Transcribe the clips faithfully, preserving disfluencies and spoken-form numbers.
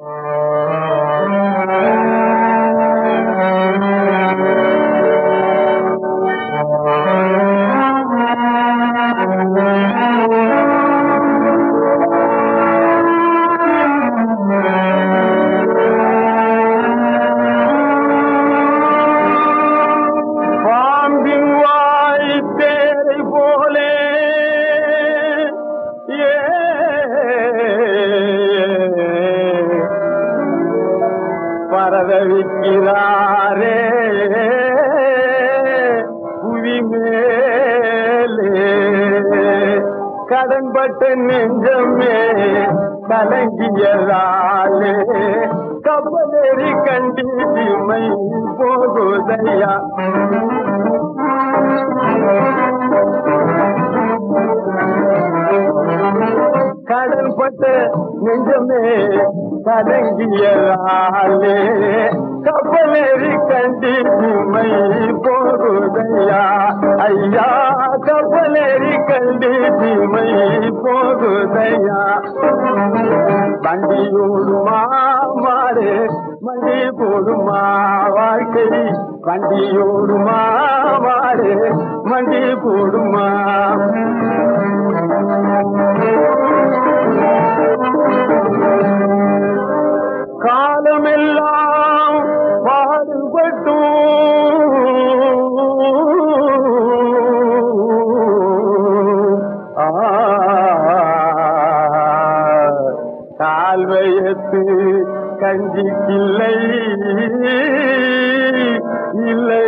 பரதவிக்கிறாரே புவி மேலே கடன்பட்ட நெஞ்சமே கலங்கியதாலே கப்பலேறி கண்டி சிமை போகுதையா கடன்பட்ட நெஞ்சமே கலங்கியதாலே கப்பலேறி கண்டி சிமை போகுதையா ஐயா கப்பலேறி கண்டி சிமை போகுதையா வண்டியோடுமா மாறு மண்டி போடுமா வாழ்க்கை வண்டியோடுமா மாறு மண்டி போடுமா காலமெல்லாம் பாடுபட்டும் கால்வயத்து கஞ்சிக்கில்லை இல்லை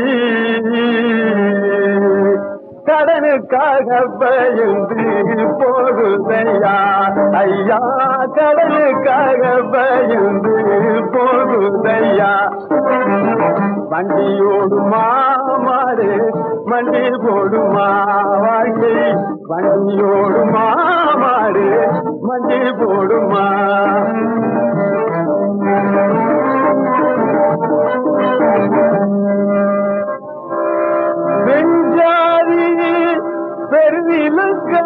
கடனுக்காக பயந்து போகுதையா ஐயா கடனுக்காக பயந்து போகுதையா வண்டியோடுமா மாறு மண்டி போடுமா வாழ்க்கை வண்டியோடுமா மாறு மண்டி போடுமா வெஞ்சாதி பெருவிலங்கா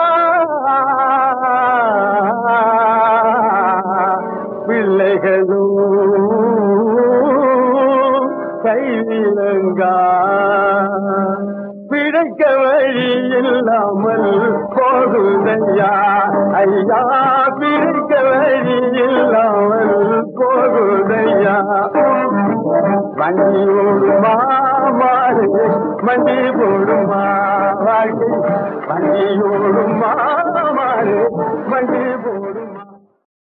பிள்ளைகளும் கைவிலங்கா பிழைக்க வழி இல்லாமல் போகுதையா ஐயா பிழைக்க வழி இல்லாமல் போகுதையா வண்டியோடுமா மாறு மண்டி போடுமா வாழ்க்கை வண்டியோடுமா